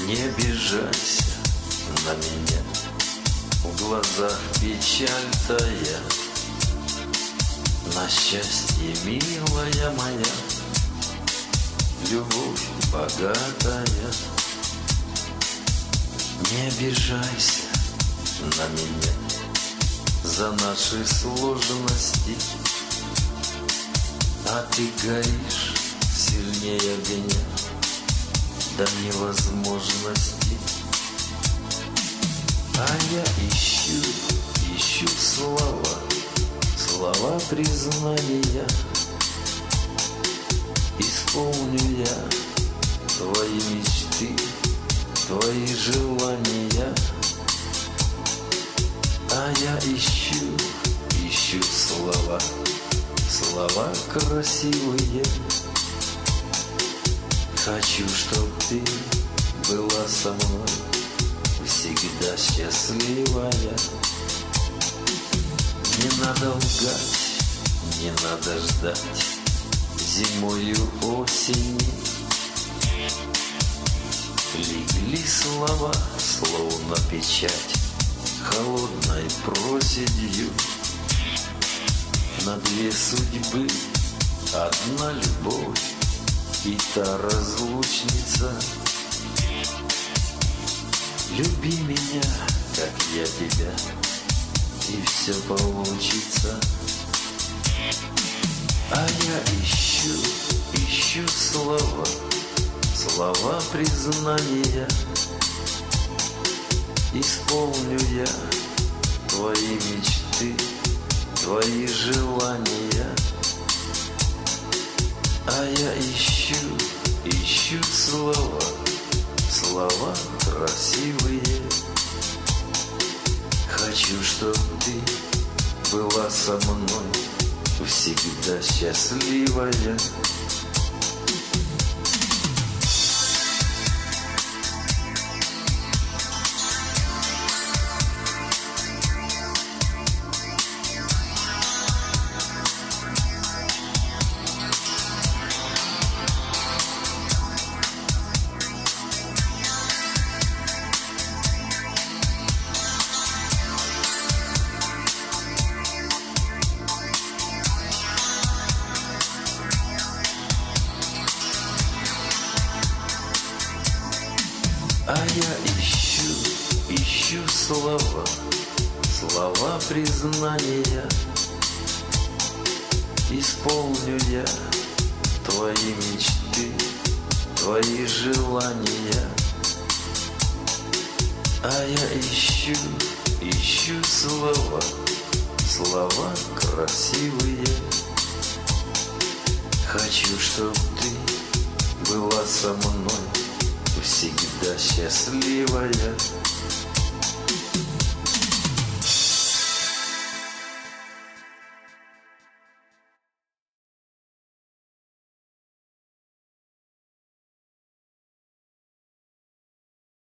Не обижайся на меня, в глазах печаль тая. На счастье, милая моя, любовь богатая. Не обижайся на меня за наши сложности, а ты горишь сильнее огня до невозможности. А я ищу слова признания. Исполню я твои мечты, твои желания. А я ищу слова красивые. Хочу, чтоб ты была со мной всегда счастливая. Не надо лгать, не надо ждать зимою осени. Легли слова, словно печать, холодной проседью. На две судьбы одна любовь, и та разлучница. Люби меня, как я тебя, и все получится. А я ищу слова признания. Исполню я твои мечты, твои желания. А я ищу слова красивые. Хочу, чтоб ты была со мной всегда счастливая. А я ищу слова признания. Исполню я твои мечты, твои желания. А я ищу слова красивые. Хочу, чтоб ты была со мной всегда счастливая.